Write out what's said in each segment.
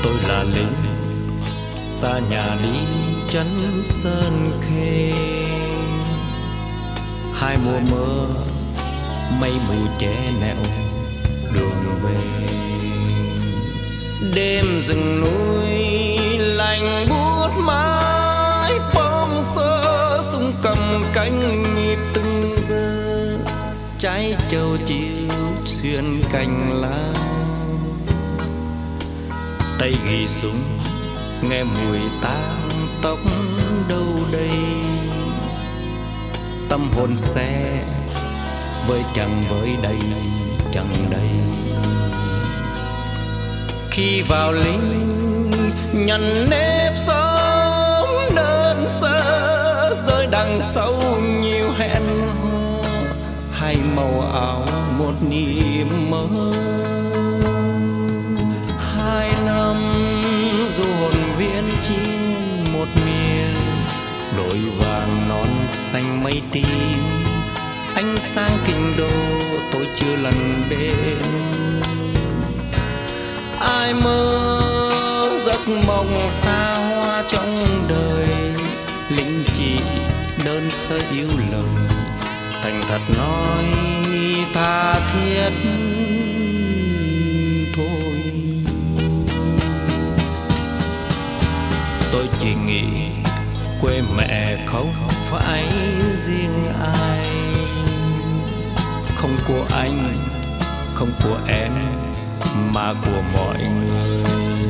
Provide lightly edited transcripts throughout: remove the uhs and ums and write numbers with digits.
Tôi là lính xa nhà đi trấn Sơn Khê, hai mùa mưa mây mù che nẻo đường về. Đêm rừng núi lạnh buốt mái bóng sơ súng cầm cánh nhịp từng giờ, trái châu chiếu xuyên cành lá. Tay ghi súng nghe mùi tang tóc đâu đây, tâm hồn xe với chẳng với đây chẳng đây. Khi vào lính nhận nếp sống đơn sơ, rơi đằng sau nhiều hẹn hò, hay màu áo một niềm mơ. 2 năm du hồn viễn chiến một miền, đồi vàng non xanh mây tím, ánh sáng kinh đô tôi chưa lần đến. Ai mơ giấc mộng xa hoa trong đời, lính chỉ đơn sơ yêu lời, thành thật nói tha thiết thôi. Tôi chỉ nghĩ quê mẹ không phải riêng ai, không của anh, không của em, mà của mọi người.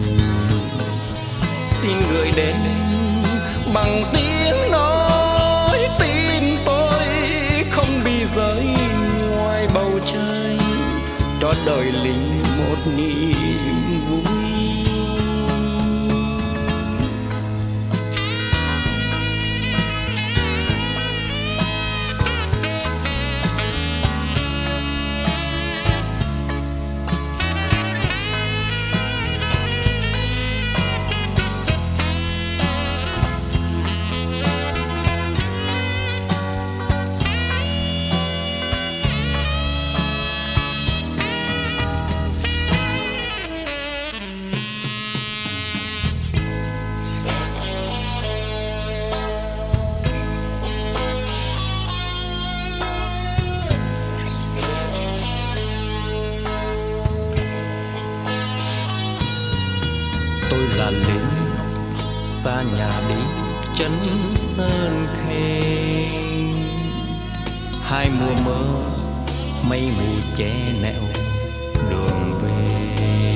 Xin gửi đến bằng tiếng nói tin tôi không bị rơi ngoài bầu trời, cho đời lính một niềm vui. Tôi là lính xa nhà đi trấn Sơn Khê, hai mùa mơ mây mù che nẻo đường về.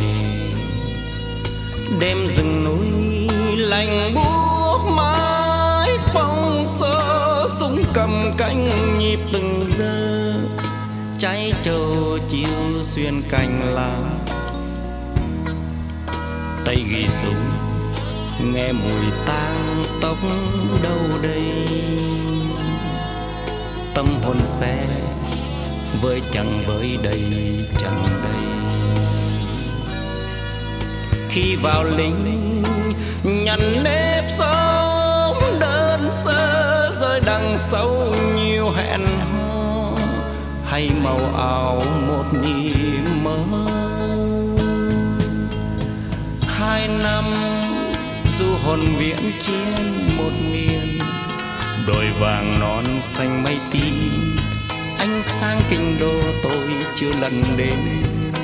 Đêm rừng núi lạnh buốt mái bóng sơ súng cầm cánh nhịp từng giờ, trái châu chiếu xuyên cành lá. Tay ghi súng nghe mùi tang tóc đâu đây, tâm hồn xe với chẳng với đây chẳng đây. Khi vào lính nhận nếp sống đơn sơ, rơi đằng sau nhiều hẹn hò, hay màu áo một niềm mơ. 2 năm du hồn viễn chiến một miền, đồi vàng non xanh mây tím, ánh sáng kinh đô tôi chưa lần đến.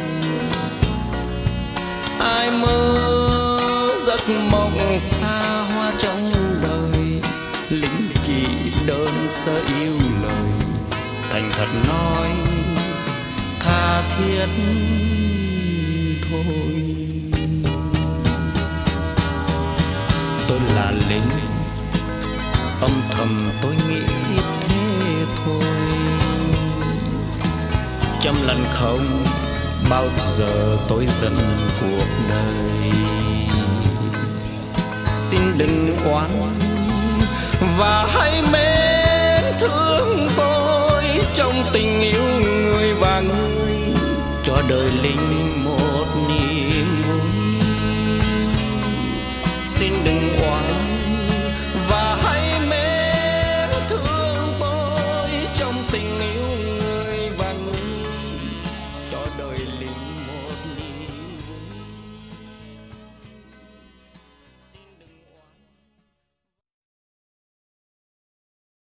Ai mơ giấc mộng xa hoa trong đời, lính chỉ đơn sơ yêu lời, thành thật nói tha thiết thôi. Tôi là lính âm thầm tôi nghĩ thế thôi, trăm lần không bao giờ tôi giận cuộc đời. Xin đừng oán và hãy mến thương tôi trong tình yêu người và người, cho đời lính một niềm vui. Xin đừng